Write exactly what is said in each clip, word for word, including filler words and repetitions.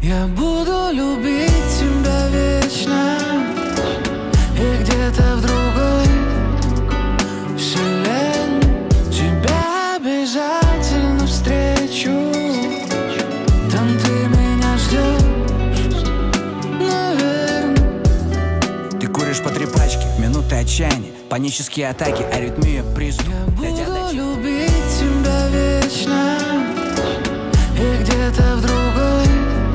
Я буду любить тебя вечно, и где-то в другой вселенной тебя обязательно встречу. Там ты меня ждешь, наверное. Ты куришь по три пачки, минуты отчаяния, панические атаки, аритмия, приступ. Я буду любить тебя вечно, и где-то в другой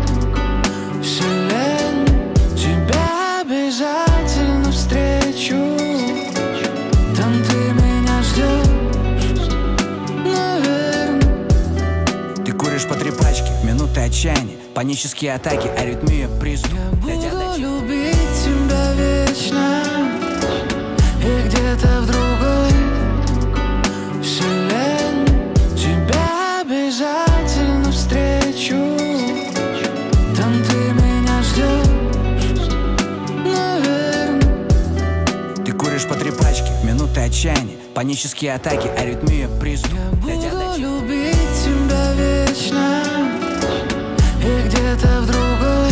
вселенной тебя обязательно встречу. Там ты меня ждешь, наверное. Ты куришь по три пачки, минуты отчаяния, панические атаки, аритмия, приступ. Я буду любить тебя вечно, и где-то в другой вселенной тебя обязательно встречу. Там ты меня ждешь, наверное. Ты куришь по три пачки, минуты отчаяния, панические атаки, аритмия, приступ. Я буду любить тебя вечно, и где-то в другой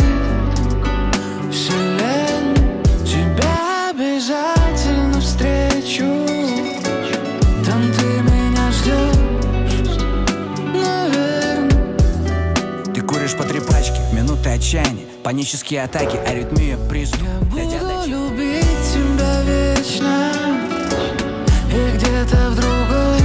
вселенной тебя обязательно встречу. Там ты меня ждешь, наверное. Ты куришь по три пачки, минуты отчаяния, панические атаки, аритмия, приступ. Я буду любить тебя вечно, и где-то в другой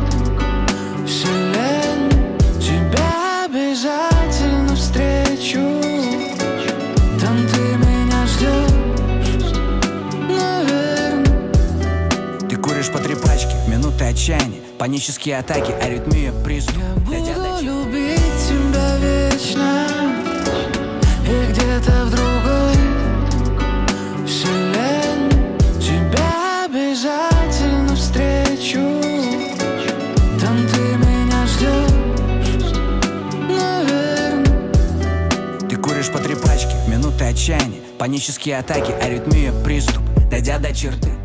вселенной тебя обязательно встречу. Там ты меня ждешь, наверное. Ты куришь по три пачки, минуты отчаяния, панические атаки, аритмия, приступ. Я буду любить тебя вечно, и где-то в другой вселенной тебя обязательно встречу. Там ты меня ждешь, наверное. Ты куришь по три пачки, минуты отчаяния, панические атаки, аритмия, приступ. Дойдя до черты,